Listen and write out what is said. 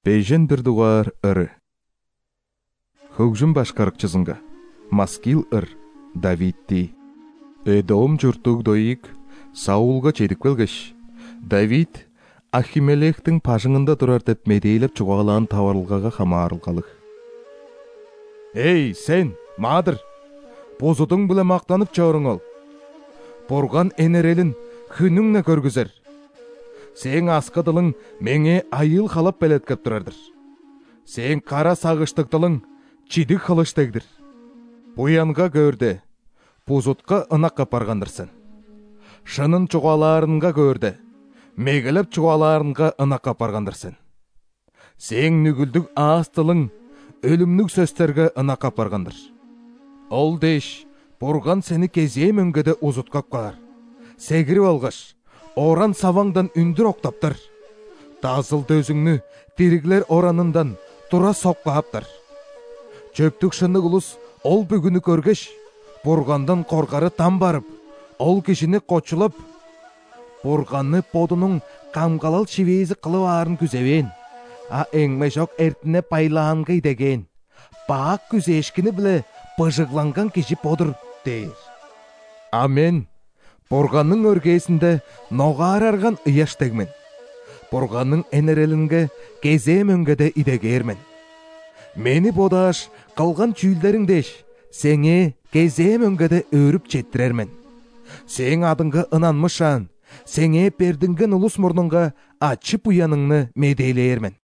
Бейжен bir duvar ыры. Хөгжим башкарыкчысынга. Маскил ыр. Давидти. Эдом журтук дойик Саулга чедик келгеш. Давид Ахимелехтің пажыңында турар деп медейлеп чугалаан таварылгага хамаарылгалык. Эй, сен, мадыр! Бозудуң биле мактанып чорыңол. Борган энерелин хүнүңне көргүзер. Сен аскадылың меңе айыл халап белеткеп турардыр. Сен кара сагыштыктылың чидик хылыштегдир. Буянга көрдө, бузутка ынакка баргандырсың. Шынын чугаларынга көрдө, мегелеп чугаларынга ынакка баргандырсың. Сен нүгүлдүк aastылың өлүмнүк сөздөргө ынакка баргандыр. Ол деш, бурган сени кезээ мөңгөдө узуткап калар. Сегирип алгаш, оран саваңдан үндүр октаптыр. Тазылды өзүңнү дириглер оранындан тура соккаптыр. Чөптүк шыннык улус ол бүгүнү көргеш, бургандан коркары там барып, ол кишини кочулап, бурганны подунун камгалал чивези кылып арын күзебен, а эңме жок эртине байлаангай деген, баак күзешкини биле быжыгланган киши подур дейир. А мен бурганның өргесинде ногарарган ыяш дегмен. Бурганның энерелинге кезээ мөңгөдө идегермен. Мени бодаш калган чүйлдериң деш, сеңе кезээ мөңгөдө өрүп четтирермен. Сең адыңга ынанмышан, сеңе бердинген улус мурнунга ачып уяныңны медейлейермен.